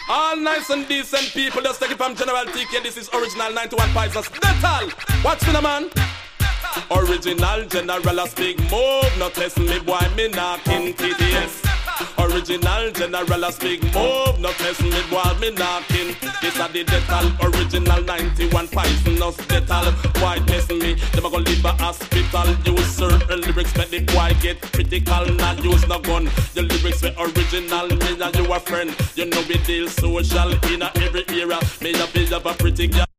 All nice and decent people, just take it from General TK. This is original 91 Pisces. That's all. What's in the man? Original General a speak move. No test me boy, me knocking TDS. Original General a speak move. No test me boy, me knocking. This a the detal. Original 91 Pisces. Detal. Why test me? Them a go leave a hospital. Use certain lyrics, make the boy get critical. Not use no gun. The lyrics were original. Me and you a friend. You know we deal social in a every era. Me a be a pretty girl.